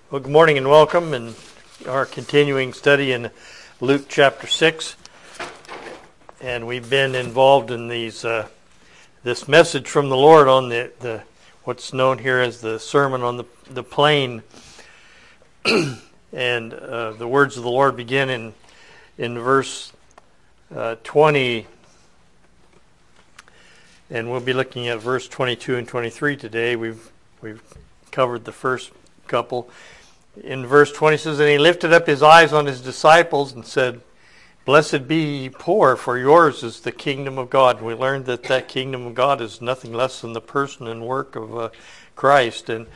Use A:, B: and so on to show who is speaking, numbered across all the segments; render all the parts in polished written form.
A: Well, good morning and welcome in our continuing study in Luke chapter 6. And we've been involved in these this message from the Lord on the what's known here as the Sermon on the Plain. And the words of the Lord begin in verse 20. And we'll be looking at verse 22 and 23 today. We've covered the first couple. In verse 20 it says, "And he lifted up his eyes on his disciples and said, Blessed be ye poor, for yours is the kingdom of God." And we learned that kingdom of God is nothing less than the person and work of Christ. And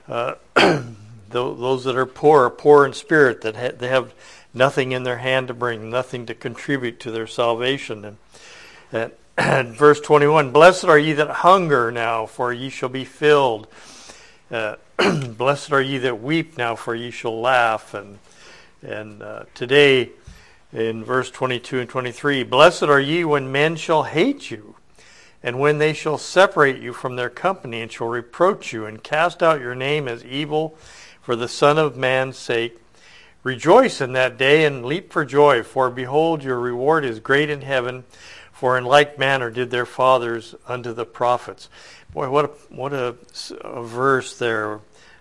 A: those that are poor in spirit, that they have nothing in their hand to bring, nothing to contribute to their salvation. And verse 21, "Blessed are ye that hunger now, for ye shall be filled. Blessed are ye that weep now, for ye shall laugh." And today in verse 22 and 23, "Blessed are ye when men shall hate you, and when they shall separate you from their company, and shall reproach you, and cast out your name as evil for the Son of Man's sake. Rejoice in that day, and leap for joy, for behold, your reward is great in heaven, for in like manner did their fathers unto the prophets." Boy, what a verse there.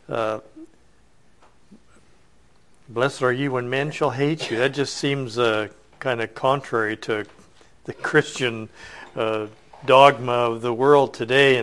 A: Blessed are you when men shall hate you. That just seems kind of contrary to the Christian dogma of the world today.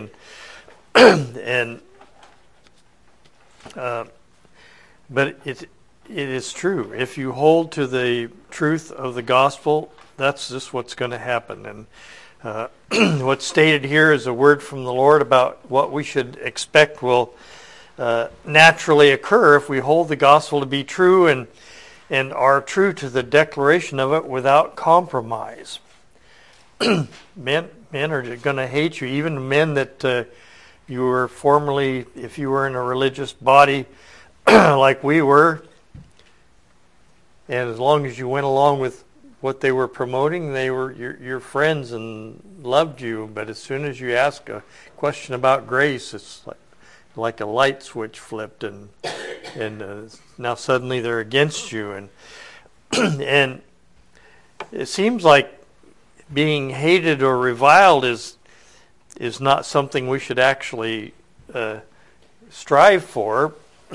A: But it is true. If you hold to the truth of the gospel, that's just what's going to happen. And what's stated here is a word from the Lord about what we should expect will naturally occur if we hold the gospel to be true and are true to the declaration of it without compromise. Men are going to hate you, even men that you were formerly, if you were in a religious body like we were, and as long as you went along with what they were promoting, they were your friends and loved you. But as soon as you ask a question about grace, it's like a light switch flipped, and now suddenly they're against you. And and it seems like being hated or reviled is not something we should actually strive for.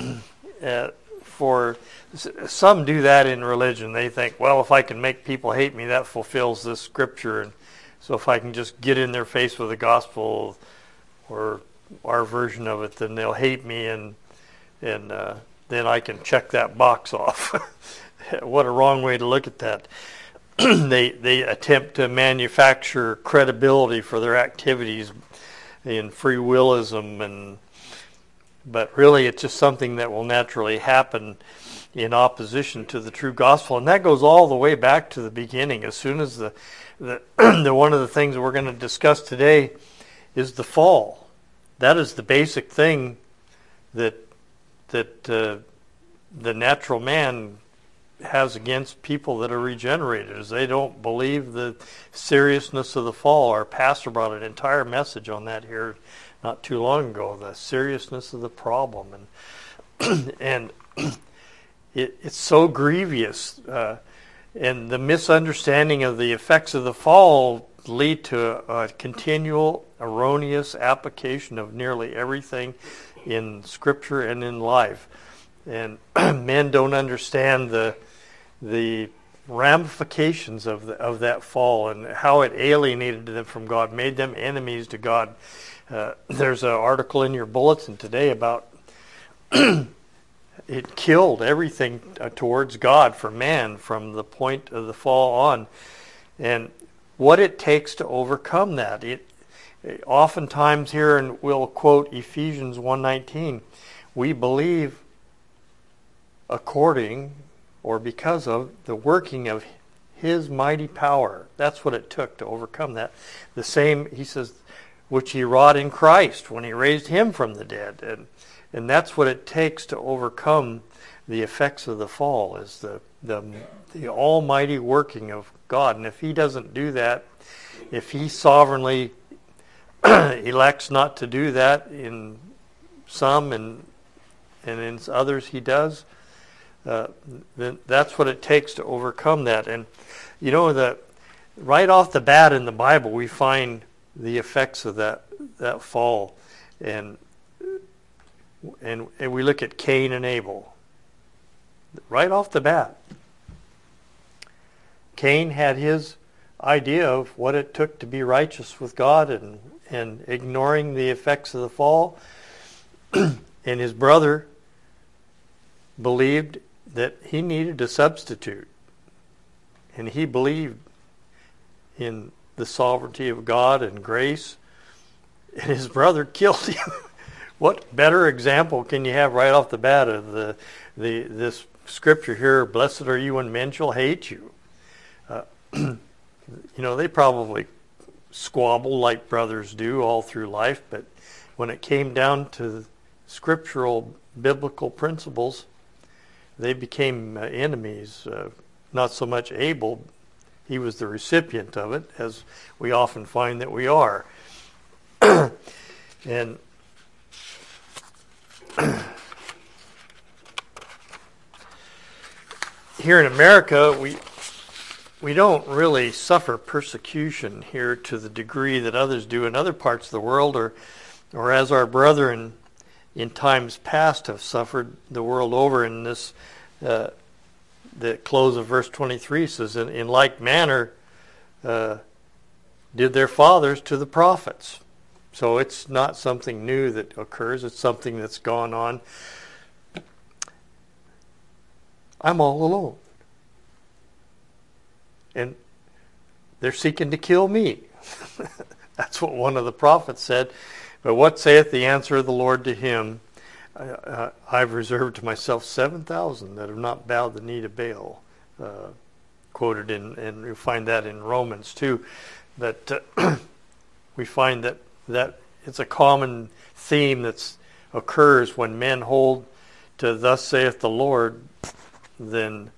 A: For some do that in religion. They think, well, if I can make people hate me, that fulfills this scripture. And so if I can just get in their face with the gospel or our version of it, then they'll hate me, and then I can check that box off. What a wrong way to look at that. They attempt to manufacture credibility for their activities in free willism, but really it's just something that will naturally happen in opposition to the true gospel. And that goes all the way back to the beginning. As soon as the one of the things that we're going to discuss today is the fall. That is the basic thing that the natural man has against people that are regenerated, is they don't believe the seriousness of the fall. Our pastor brought an entire message on that here not too long ago, the seriousness of the problem. And it's so grievous. And the misunderstanding of the effects of the fall lead to a continual erroneous application of nearly everything in Scripture and in life. And men don't understand the ramifications of that fall and how it alienated them from God, made them enemies to God. There's an article in your bulletin today about it killed everything towards God for man from the point of the fall on, and what it takes to overcome that. Oftentimes here, and we'll quote Ephesians 1:19, we believe according or because of the working of His mighty power. That's what it took to overcome that. The same, he says, which He wrought in Christ when He raised Him from the dead. And that's what it takes to overcome the effects of the fall, is the almighty working of God. And if He doesn't do that, if He sovereignly elects not to do that in some and and in others he does, then that's what it takes to overcome that. And you know, that right off the bat in the Bible, we find the effects of that fall, and we look at Cain and Abel. Right off the bat, Cain had his idea of what it took to be righteous with God, and ignoring the effects of the fall. And his brother believed that he needed a substitute, and he believed in the sovereignty of God and grace, and his brother killed him. What better example can you have right off the bat of this scripture here? Blessed are you when men shall hate you. You know, they probably squabble like brothers do all through life, but when it came down to scriptural biblical principles, they became enemies. Not so much Abel, he was the recipient of it, as we often find that we are. And here in America, we don't really suffer persecution here to the degree that others do in other parts of the world, or as our brethren in times past have suffered the world over. In this, the close of verse 23 says, in like manner did their fathers to the prophets. So it's not something new that occurs. It's something that's gone on. I'm all alone. And they're seeking to kill me. That's what one of the prophets said. But what saith the answer of the Lord to him? I've reserved to myself 7,000 that have not bowed the knee to Baal. Quoted and you find that in Romans too. But we find that it's a common theme that occurs when men hold to thus saith the Lord. Then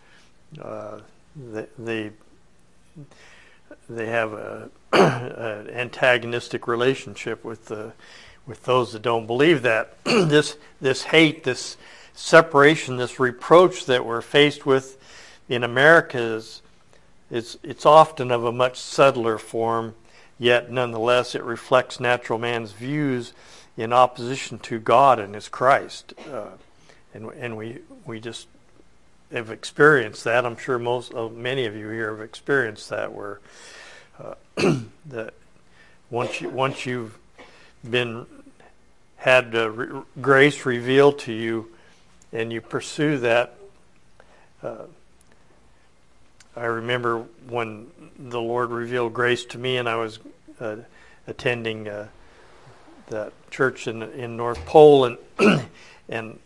A: they have an antagonistic relationship with those that don't believe that. This hate, this separation, this reproach that we're faced with in America it's often of a much subtler form, yet nonetheless it reflects natural man's views in opposition to God and His Christ, and we just have experienced that. I'm sure many of you here have experienced that, where that once you've been had grace revealed to you, and you pursue that. I remember when the Lord revealed grace to me, and I was attending that church in North Pole, and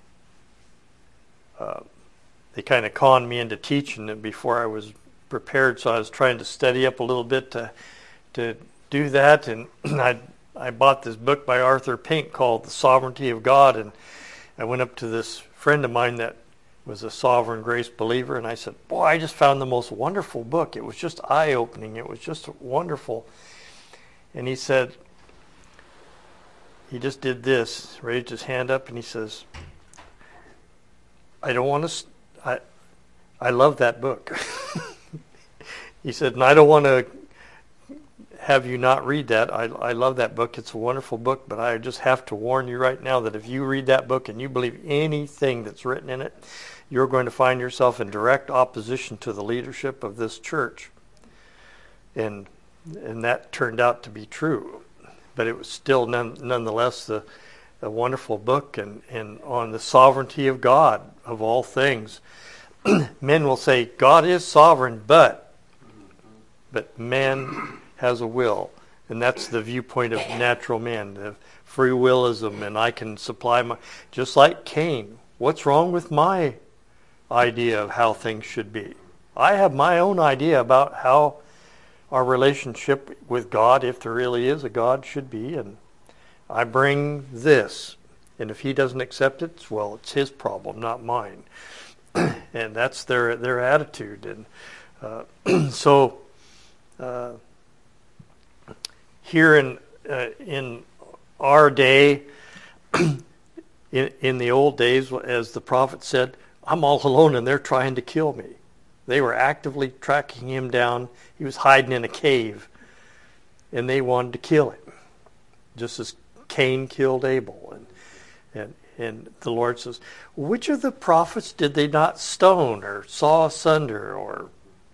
A: they kind of conned me into teaching it before I was prepared, so I was trying to study up a little bit to do that, and I bought this book by Arthur Pink called The Sovereignty of God, and I went up to this friend of mine that was a sovereign grace believer, and I said, boy, I just found the most wonderful book. It was just eye-opening. It was just wonderful. And he said, he just did this, raised his hand up, and he says, I don't want to, I love that book. He said, and I don't want to have you not read that. I love that book. It's a wonderful book, but I just have to warn you right now that if you read that book and you believe anything that's written in it, you're going to find yourself in direct opposition to the leadership of this church. And that turned out to be true. But it was still nonetheless a wonderful book, and on the sovereignty of God of all things. Men will say, God is sovereign, but man has a will. And that's the viewpoint of natural man, the free willism, and I can supply my... Just like Cain, what's wrong with my idea of how things should be? I have my own idea about how our relationship with God, if there really is a God, should be, and I bring this. And if He doesn't accept it, well, it's His problem, not mine. And that's their attitude. And so here in our day, In the old days, as the prophet said, I'm all alone and they're trying to kill me. They were actively tracking him down. He was hiding in a cave, and they wanted to kill him, just as Cain killed Abel. And the Lord says, which of the prophets did they not stone or saw asunder or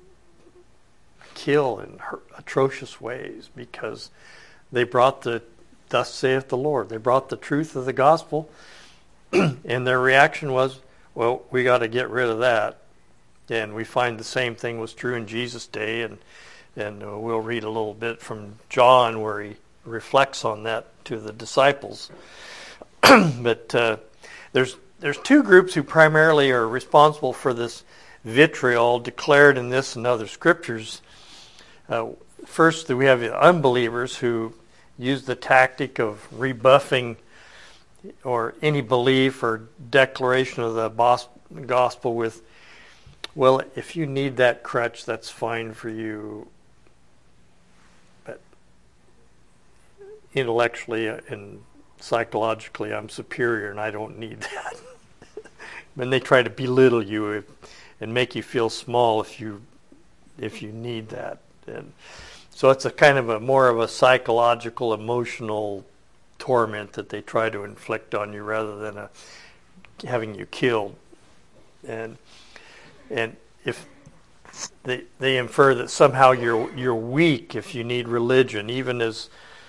A: kill in atrocious ways? Because they brought thus saith the Lord. They brought the truth of the gospel, and their reaction was, well, we got to get rid of that. And we find the same thing was true in Jesus' day, and we'll read a little bit from John where he reflects on that to the disciples. But there's two groups who primarily are responsible for this vitriol declared in this and other scriptures. First, we have the unbelievers who use the tactic of rebuffing or any belief or declaration of the gospel with, well, if you need that crutch, that's fine for you. But intellectually and psychologically, I'm superior and I don't need that. And they try to belittle you and make you feel small if you need that. And so it's a kind of more of a psychological, emotional torment that they try to inflict on you rather than having you killed. And if they infer that somehow you're weak if you need religion, even as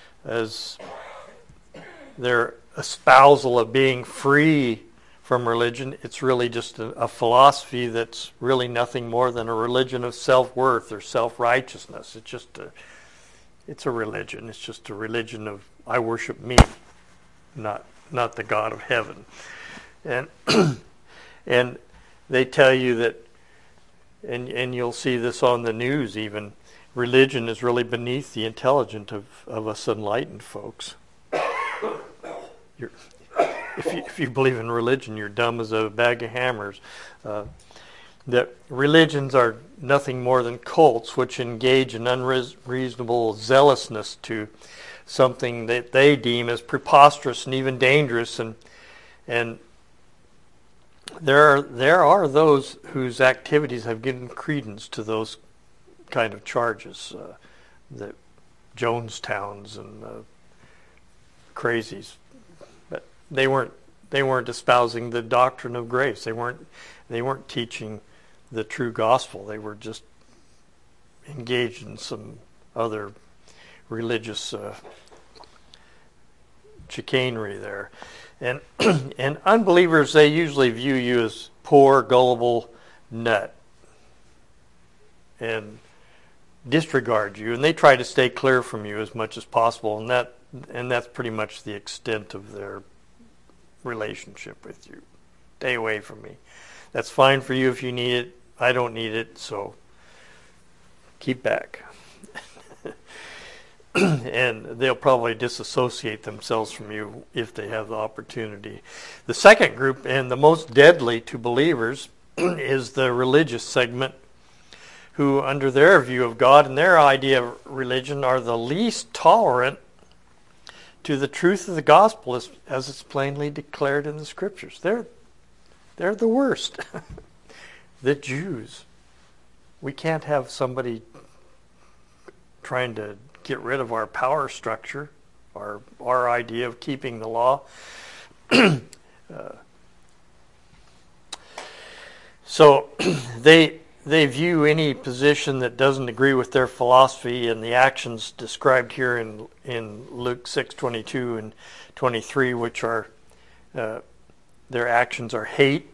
A: their espousal of being free from religion, it's really just a philosophy that's really nothing more than a religion of self-worth or self-righteousness. It's a religion. It's just a religion of I worship me, not the God of heaven. And and they tell you that, and you'll see this on the news even, religion is really beneath the intelligence of us enlightened folks. If you believe in religion, you're dumb as a bag of hammers. That religions are nothing more than cults which engage in unreasonable zealousness to something that they deem as preposterous and even dangerous. And there are those whose activities have given credence to those kind of charges, the Jonestowns and crazies. But they weren't espousing the doctrine of grace. They weren't teaching the true gospel. They were just engaged in some other religious chicanery there. And and unbelievers, they usually view you as poor, gullible nut and disregard you, and they try to stay clear from you as much as possible, and that's pretty much the extent of their relationship with you. Stay away from me. That's fine for you if you need it. I don't need it, so keep back. And they'll probably disassociate themselves from you if they have the opportunity. The second group, and the most deadly to believers, is the religious segment, who under their view of God and their idea of religion are the least tolerant to the truth of the gospel as it's plainly declared in the scriptures. They're the worst. The Jews. We can't have somebody trying to get rid of our power structure, our idea of keeping the law. So they view any position that doesn't agree with their philosophy and the actions described here in Luke 6:22 and 23, which are their actions are hate,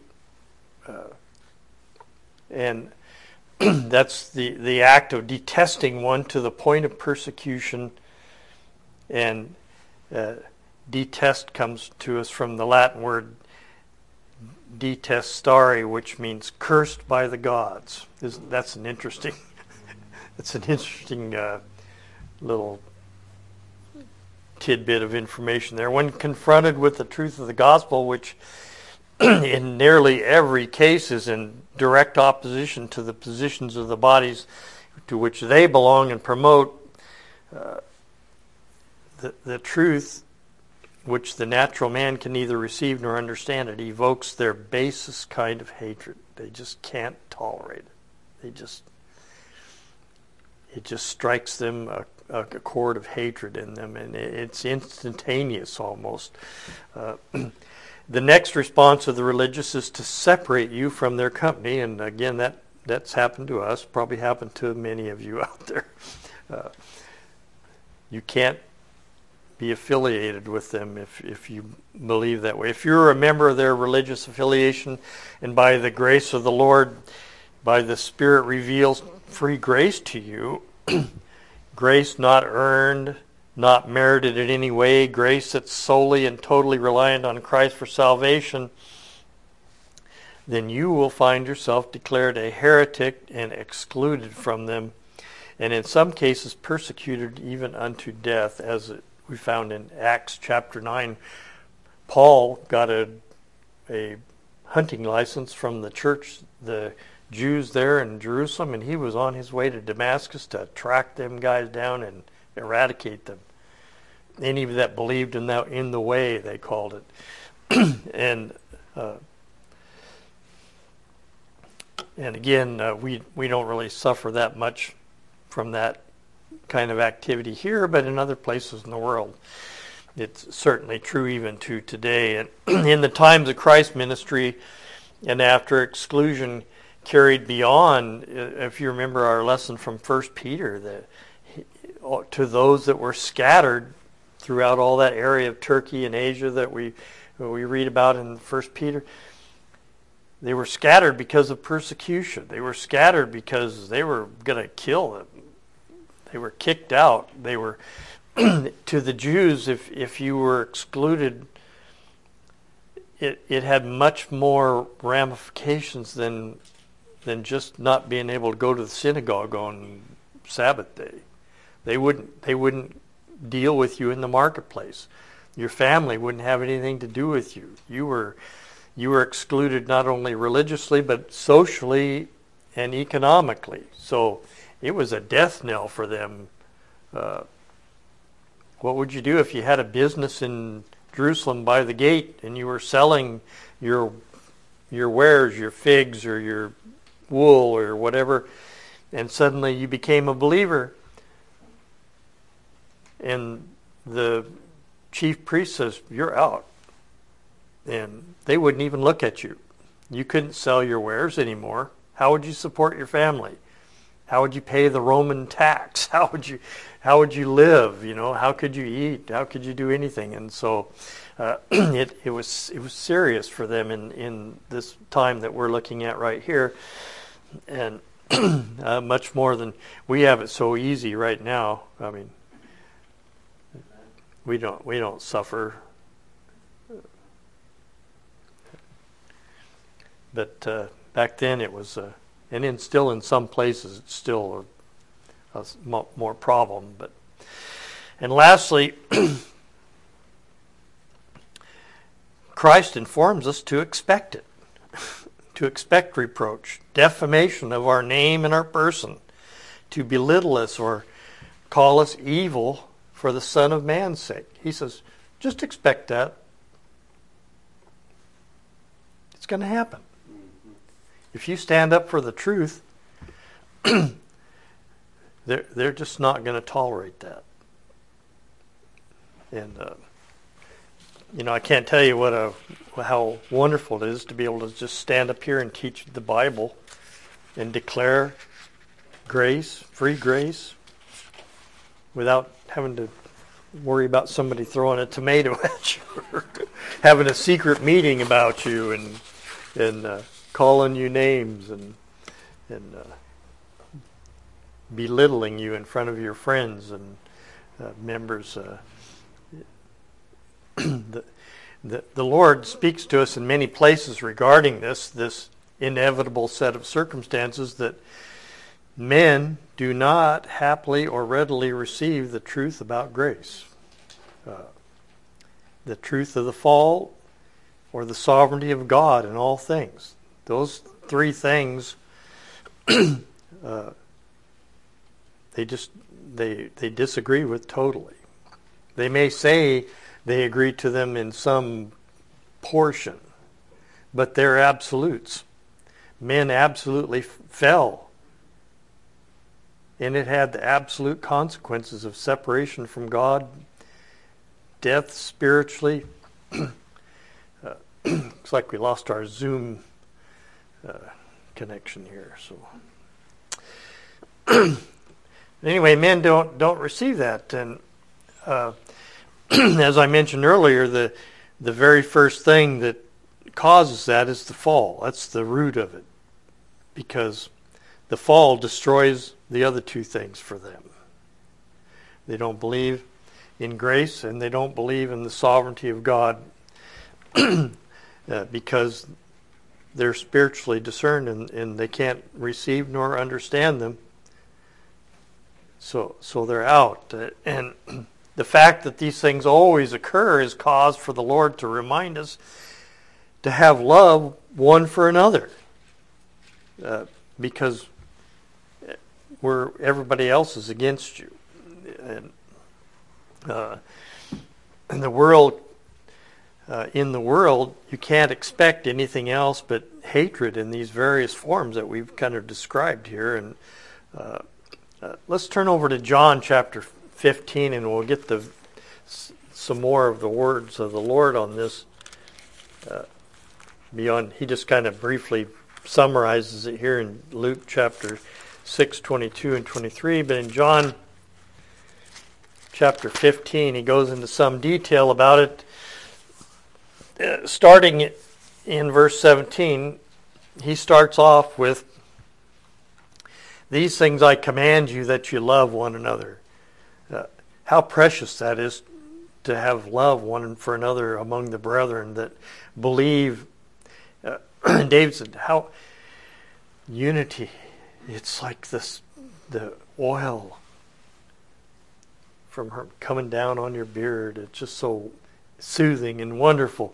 A: and that's the act of detesting one to the point of persecution. And detest comes to us from the Latin word detestare, which means cursed by the gods. That's an interesting little tidbit of information there. When confronted with the truth of the gospel, which in nearly every case is in direct opposition to the positions of the bodies to which they belong and promote, the truth which the natural man can neither receive nor understand. It evokes their basest kind of hatred. They just can't tolerate it. It just strikes them a chord of hatred in them, and it's instantaneous almost. The next response of the religious is to separate you from their company, and again, that's happened to us, probably happened to many of you out there. You can't be affiliated with them if you believe that way. If you're a member of their religious affiliation, and by the grace of the Lord, by the Spirit reveals free grace to you, grace not earned, not merited in any way, grace that's solely and totally reliant on Christ for salvation, then you will find yourself declared a heretic and excluded from them, and in some cases persecuted even unto death, as we found in Acts chapter 9. Paul got a hunting license from the church, the Jews there in Jerusalem, and he was on his way to Damascus to track them guys down and eradicate them. Any that believed in the way, they called it. And again, we don't really suffer that much from that kind of activity here, but in other places in the world, it's certainly true even to today. And in the times of Christ's ministry, and after exclusion carried beyond, if you remember our lesson from 1 Peter, to those that were scattered throughout all that area of Turkey and Asia that we read about in 1 Peter, they were scattered because of persecution. They were scattered because they were going to kill them. They were kicked out. They were to the Jews, if you were excluded, it had much more ramifications than just not being able to go to the synagogue on Sabbath day. They wouldn't deal with you in the marketplace. Your family wouldn't have anything to do with you. You were excluded not only religiously but socially and economically. So it was a death knell for them. What would you do if you had a business in Jerusalem by the gate and you were selling your wares, your figs or your wool or whatever, and suddenly you became a believer, and the chief priest says, "You're out," and they wouldn't even look at you. You couldn't sell your wares anymore. How would you support your family? How would you pay the Roman tax? How would you live? How could you eat? How could you do anything? And so it was serious for them in this time that we're looking at right here, and much more than we have it so easy right now. I mean, we don't suffer, but back then it was. And still in some places it's still a more problem. And lastly, Christ informs us to expect it, to expect reproach, defamation of our name and our person, to belittle us or call us evil for the Son of Man's sake. He says, just expect that. It's going to happen. If you stand up for the truth, they're just not going to tolerate that. And I can't tell you how wonderful it is to be able to just stand up here and teach the Bible and declare grace, free grace, without having to worry about somebody throwing a tomato at you, or having a secret meeting about you, and calling you names and belittling you in front of your friends and members. The Lord speaks to us in many places regarding this inevitable set of circumstances, that men do not happily or readily receive the truth about grace. The truth of the fall or the sovereignty of God in all things. Those three things, they disagree with totally. They may say They agree to them in some portion, but they're absolutes. Men absolutely fell, and it had the absolute consequences of separation from God, death spiritually. Looks like we lost our Zoom connection here. So anyway, men don't receive that, and as I mentioned earlier, the very first thing that causes that is the fall. That's the root of it, because the fall destroys the other two things for them. They don't believe in grace, and they don't believe in the sovereignty of God because they're spiritually discerned, and they can't receive nor understand them. So they're out. And the fact that these things always occur is cause for the Lord to remind us to have love one for another, because everybody else is against you. And in the world, you can't expect anything else but hatred in these various forms that we've kind of described here. And let's turn over to John chapter 15, and we'll get some more of the words of the Lord on this. Beyond, he just kind of briefly summarizes it here in Luke chapter 6, 22 and 23, but in John chapter 15, he goes into some detail about it. Starting in verse 17, he starts off with, "These things I command you, that you love one another." How precious that is, to have love one for another among the brethren that believe. David said, "How unity? It's like the oil from her coming down on your beard. It's just so soothing and wonderful."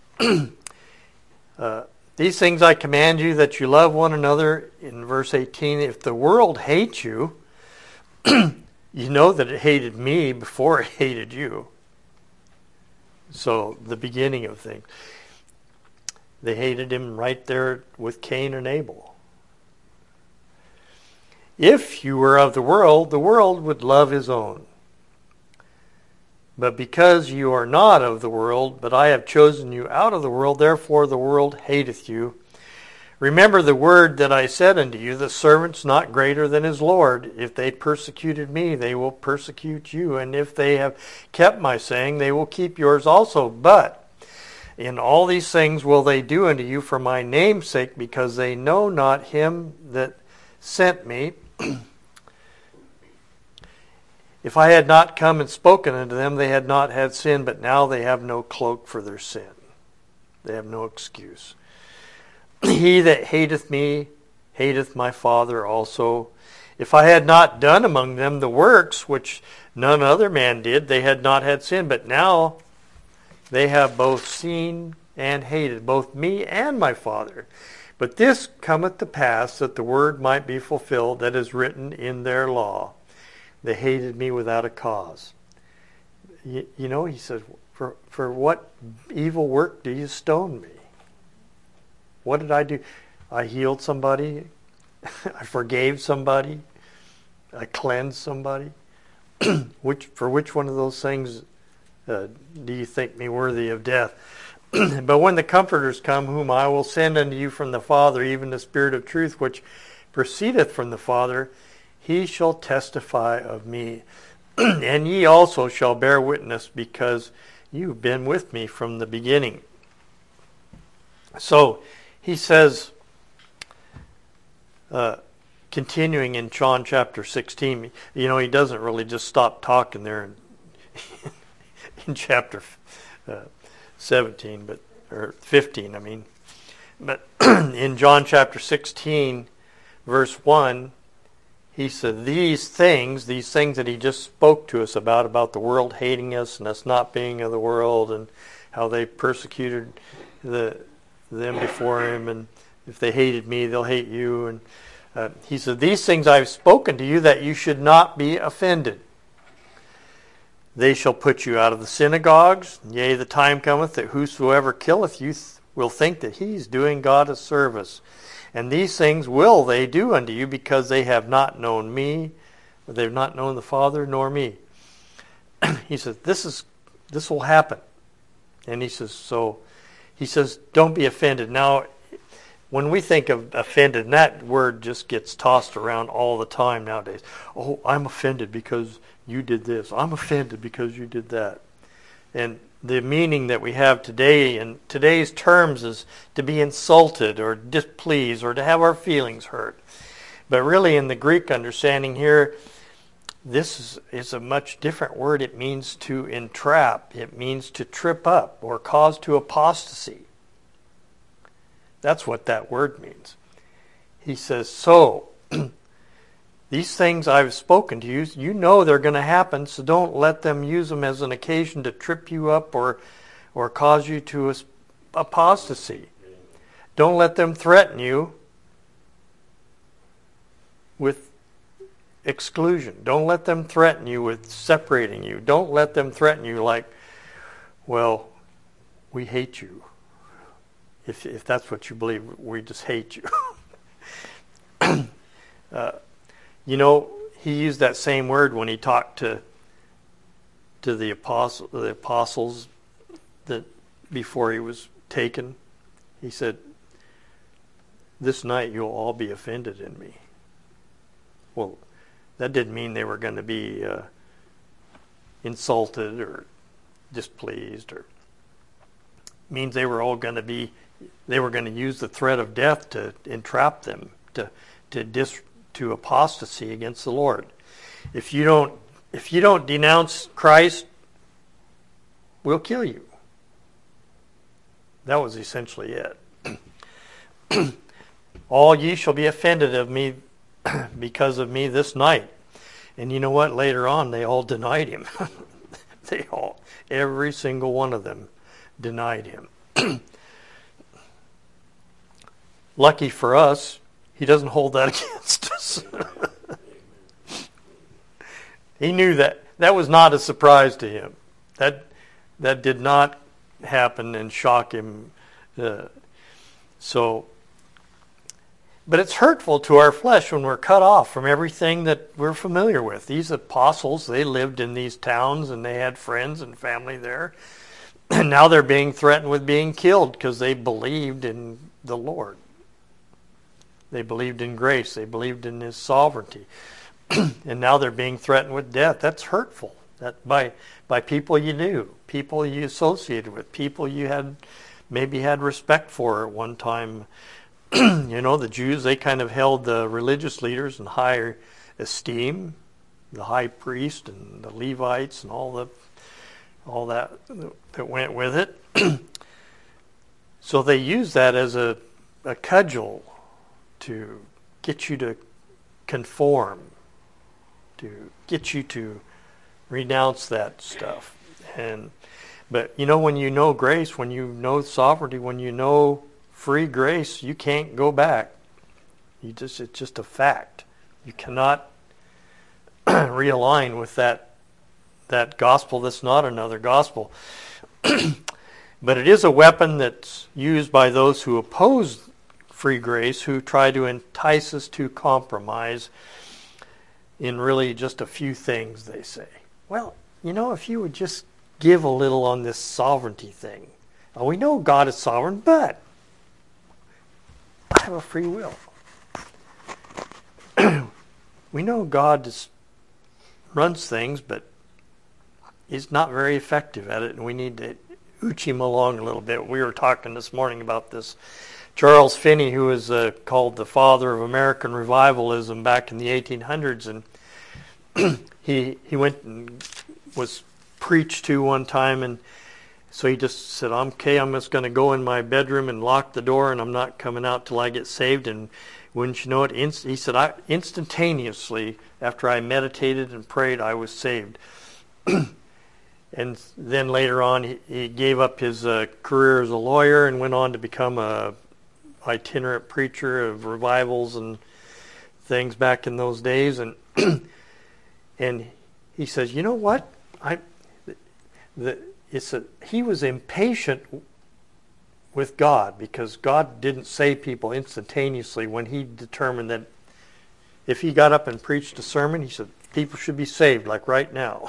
A: "These things I command you, that you love one another." In verse 18, "If the world hates you, you know that it hated me before it hated you." So the beginning of things. They hated him right there with Cain and Abel. "If you were of the world would love his own. But because you are not of the world, but I have chosen you out of the world, therefore the world hateth you. Remember the word that I said unto you, the servant's not greater than his Lord. If they persecuted me, they will persecute you. And if they have kept my saying, they will keep yours also. But in all these things will they do unto you for my name's sake, because they know not him that sent me. If I had not come and spoken unto them, they had not had sin, but now they have no cloak for their sin." They have no excuse. "He that hateth me hateth my Father also. If I had not done among them the works which none other man did, they had not had sin, but now they have both seen and hated, both me and my Father. But this cometh to pass, that the word might be fulfilled that is written in their law. They hated me without a cause." You know, he says, for what evil work do you stone me? What did I do? I healed somebody. I forgave somebody. I cleansed somebody. For which one of those things do you think me worthy of death? "But when the Comforters come, whom I will send unto you from the Father, even the Spirit of truth, which proceedeth from the Father, he shall testify of me. And ye also shall bear witness, because you've been with me from the beginning." So he says, continuing in John chapter 16, you know, he doesn't really just stop talking there in chapter 17, or 15, I mean. But in John chapter 16, verse 1, he said, these things that he just spoke to us about the world hating us and us not being of the world, and how they persecuted them before him, and if they hated me, they'll hate you. And he said, "These things I've spoken to you, that you should not be offended. They shall put you out of the synagogues. Yea, the time cometh that whosoever killeth you will think that he is doing God a service. And these things will they do unto you, because they have not known me, or they have not known the Father nor me. He says, this will happen. And he says, don't be offended. Now, when we think of offended, and that word just gets tossed around all the time nowadays. Oh, I'm offended because you did this. I'm offended because you did that. And the meaning that we have today in today's terms is to be insulted or displeased or to have our feelings hurt. But really in the Greek understanding here, this is a much different word. It means to entrap. It means to trip up or cause to apostasy. That's what that word means. He says, so, these things I've spoken to you, you know they're going to happen, so don't let them use them as an occasion to trip you up or cause you to apostasy. Don't let them threaten you with exclusion. Don't let them threaten you with separating you. Don't let them threaten you like, well, we hate you. If that's what you believe, we just hate you. He used that same word when he talked to the apostles that before he was taken. He said, "This night you'll all be offended in me." Well, that didn't mean they were going to be insulted or displeased, or it means they were all going to be. They were going to use the threat of death to entrap them to apostasy against the Lord. If you don't denounce Christ, we'll kill you. That was essentially it. All ye shall be offended of me because of me this night. And you know what? Later on, they all denied him. Every single one of them denied him. Lucky for us, he doesn't hold that against us. He knew that. That was not a surprise to him. That did not happen and shock him. But it's hurtful to our flesh when we're cut off from everything that we're familiar with. These apostles, they lived in these towns and they had friends and family there. And now they're being threatened with being killed because they believed in the Lord. They believed in grace. They believed in His sovereignty. And now they're being threatened with death. That's hurtful. That by people you knew, people you associated with, people you had respect for at one time. The Jews, they kind of held the religious leaders in high esteem, the high priest and the Levites and all that went with it. So they used that as a cudgel to get you to conform, to get you to renounce that stuff. But when you know grace, when you know sovereignty, when you know free grace, you can't go back. It's just a fact. You cannot realign with that gospel that's not another gospel. But it is a weapon that's used by those who oppose free grace, who try to entice us to compromise in really just a few things. They say, well, if you would just give a little on this sovereignty thing. Now, we know God is sovereign, but I have a free will. We know God runs things, but He's not very effective at it, and we need to ooch Him along a little bit. We were talking this morning about this Charles Finney, who was called the father of American revivalism back in the 1800s, and he went and was preached to one time, and so he just said, "Okay, I'm just going to go in my bedroom and lock the door, and I'm not coming out till I get saved." And wouldn't you know it, he said, instantaneously, after I meditated and prayed, I was saved. And then later on, he gave up his career as a lawyer and went on to become a itinerant preacher of revivals and things back in those days. And and he says, "You know what? he was impatient with God because God didn't save people instantaneously when he determined that if he got up and preached a sermon, he said people should be saved like right now.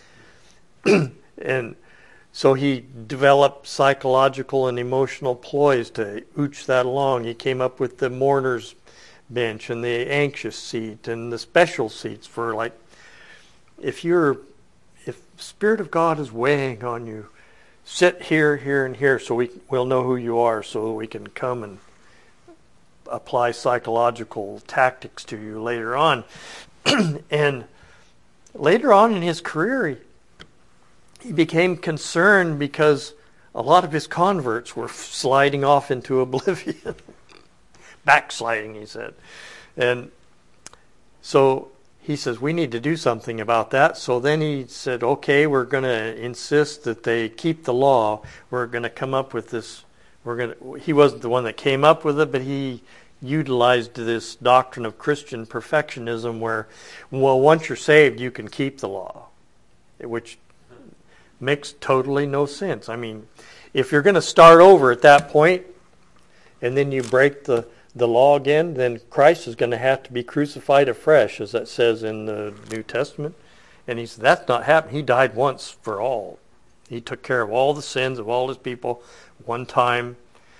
A: And so he developed psychological and emotional ploys to ooch that along. He came up with the mourner's bench and the anxious seat and the special seats for, like, if the Spirit of God is weighing on you, sit here, here, and here so we'll know who you are, so we can come and apply psychological tactics to you later on. And later on in his career, he became concerned because a lot of his converts were sliding off into oblivion. Backsliding, he said. And so he says, we need to do something about that. So then he said, okay, we're going to insist that they keep the law. We're going to come up with this. He wasn't the one that came up with it, but he utilized this doctrine of Christian perfectionism where, well, once you're saved, you can keep the law, which makes totally no sense. I mean, if you're going to start over at that point and then you break the law again, then Christ is going to have to be crucified afresh, as that says in the New Testament. And he said, that's not happening. He died once for all. He took care of all the sins of all his people one time,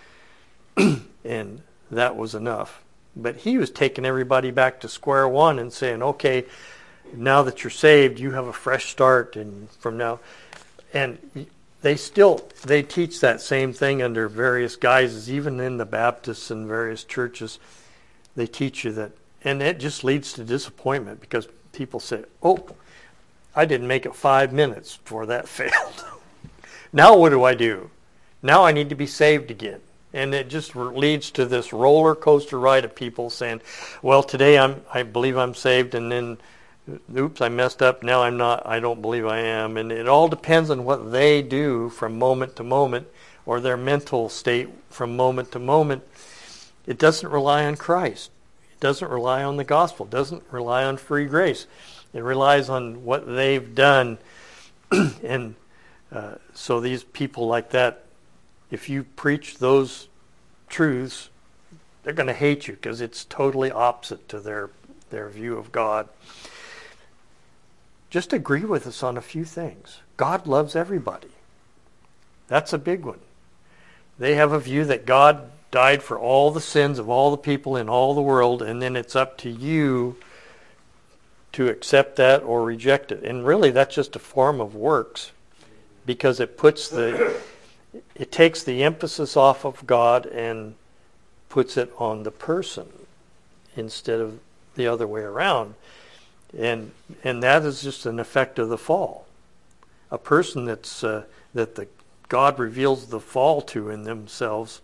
A: and that was enough. But he was taking everybody back to square one and saying, okay, now that you're saved, you have a fresh start, and from now... And they teach that same thing under various guises, even in the Baptists and various churches. They teach you that, and it just leads to disappointment because people say, oh, I didn't make it 5 minutes before that failed. Now what do? Now I need to be saved again. And it just leads to this roller coaster ride of people saying, well, today I believe I'm saved, and then oops, I messed up, now I'm not, I don't believe I am. And it all depends on what they do from moment to moment, or their mental state from moment to moment. It doesn't rely on Christ. It doesn't rely on the gospel. It doesn't rely on free grace. It relies on what they've done. And so these people like that, if you preach those truths, they're going to hate you because it's totally opposite to their view of God. Just agree with us on a few things. God loves everybody. That's a big one. They have a view that God died for all the sins of all the people in all the world, and then it's up to you to accept that or reject it. And really, that's just a form of works, because it takes the emphasis off of God and puts it on the person instead of the other way around. And that is just an effect of the fall. A person that God reveals the fall to in themselves,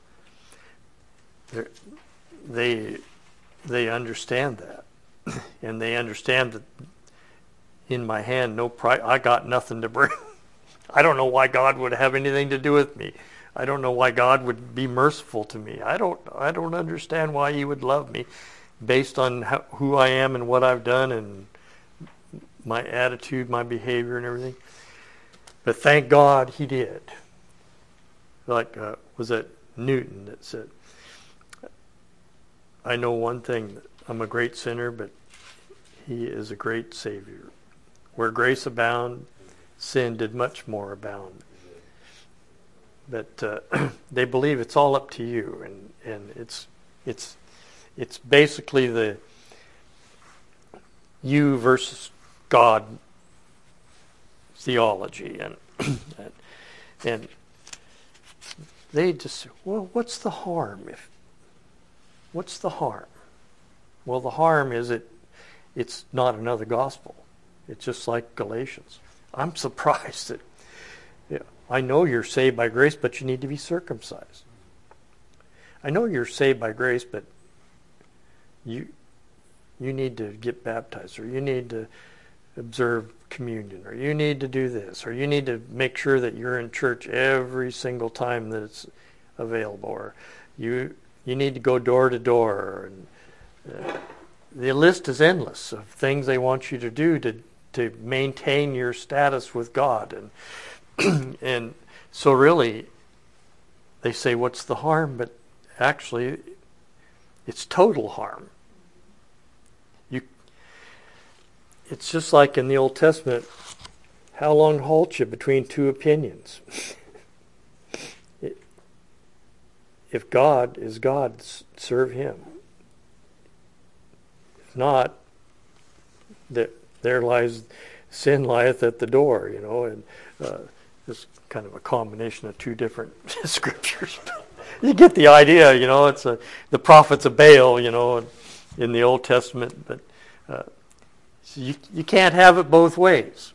A: they understand that, and they understand that in my hand, no price. I got nothing to bring. I don't know why God would have anything to do with me. I don't know why God would be merciful to me. I don't understand why He would love me, based on who I am and what I've done and my attitude, my behavior, and everything. But thank God He did. Like, was it Newton that said, I know one thing, I'm a great sinner, but He is a great Savior. Where grace abound, sin did much more abound. But they believe it's all up to you, and it's basically the you versus God theology, and they just say, well, what's the harm? What's the harm? Well, the harm is it's not another gospel. It's just like Galatians. I'm surprised that I know you're saved by grace, but you need to be circumcised. I know you're saved by grace, but you need to get baptized, or you need to observe communion, or you need to do this, or you need to make sure that you're in church every single time that it's available, or you need to go door to door. And the list is endless of things they want you to do to maintain your status with God. And so really, they say, what's the harm? But actually, it's total harm. It's just like in the Old Testament, how long halt you between two opinions? If God is God, serve Him. If not, there lies sin lieth at the door, and it's kind of a combination of two different scriptures. You get the idea, it's the prophets of Baal, in the Old Testament, but so you can't have it both ways.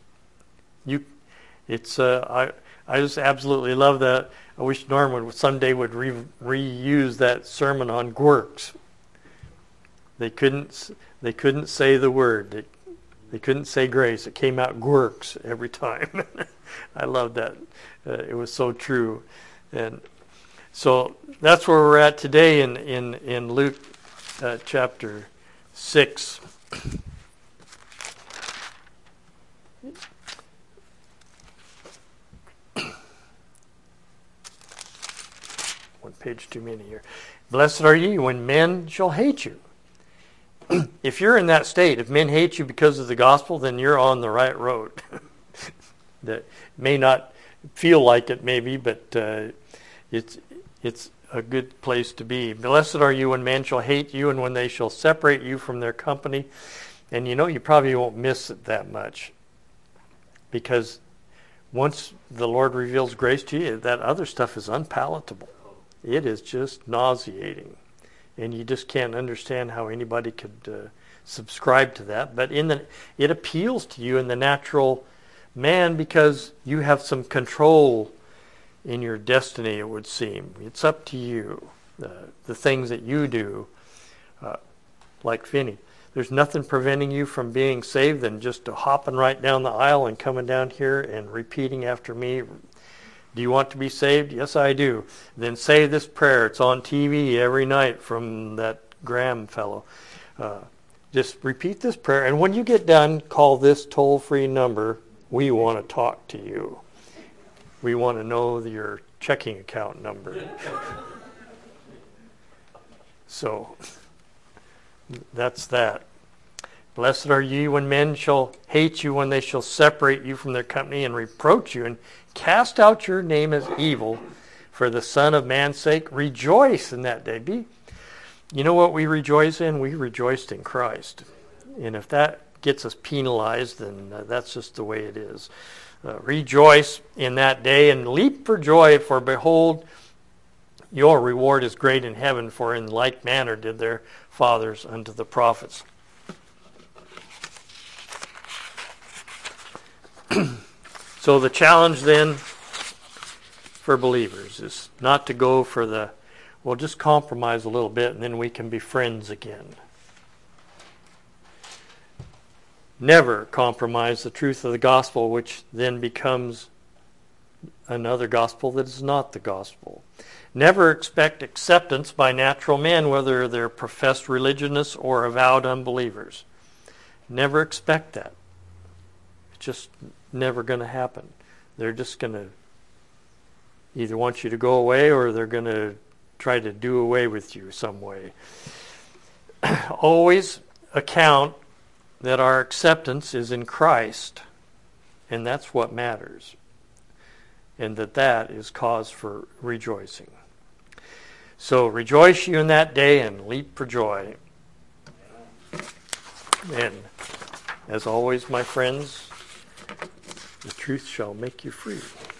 A: I just absolutely love that. I wish Norm someday would reuse that sermon on Gwerks. They couldn't say the word. They couldn't say grace. It came out Gwerks every time. I love that. It was so true. And so that's where we're at today in Luke chapter 6. One page too many here. Blessed are ye when men shall hate you. If you're in that state, if men hate you because of the gospel, then you're on the right road. That may not feel like it, maybe, but it's a good place to be. Blessed are you when men shall hate you, and when they shall separate you from their company. And you probably won't miss it that much, because once the Lord reveals grace to you, that other stuff is unpalatable. It is just nauseating. And you just can't understand how anybody could subscribe to that. But it appeals to you in the natural man because you have some control in your destiny, it would seem. It's up to you. The things that you do, like Finney. There's nothing preventing you from being saved than just hopping right down the aisle and coming down here and repeating after me. Do you want to be saved? Yes, I do. Then say this prayer. It's on TV every night from that Graham fellow. Just repeat this prayer. And when you get done, call this toll-free number. We want to talk to you. We want to know your checking account number. So, that's that. Blessed are ye when men shall hate you, when they shall separate you from their company and reproach you and cast out your name as evil for the Son of Man's sake. Rejoice in that day. You know what we rejoice in? We rejoiced in Christ. And if that gets us penalized, then that's just the way it is. Rejoice in that day and leap for joy, for behold, your reward is great in heaven, for in like manner did their fathers unto the prophets. So the challenge then for believers is not to go for just compromise a little bit and then we can be friends again. Never compromise the truth of the gospel, which then becomes another gospel that is not the gospel. Never expect acceptance by natural men, whether they're professed religionists or avowed unbelievers. Never expect that. It's just never going to happen. They're just going to either want you to go away or they're going to try to do away with you some way. Always account that our acceptance is in Christ, and that's what matters, and that is cause for rejoicing. So rejoice you in that day and leap for joy. And as always, my friends, the truth shall make you free.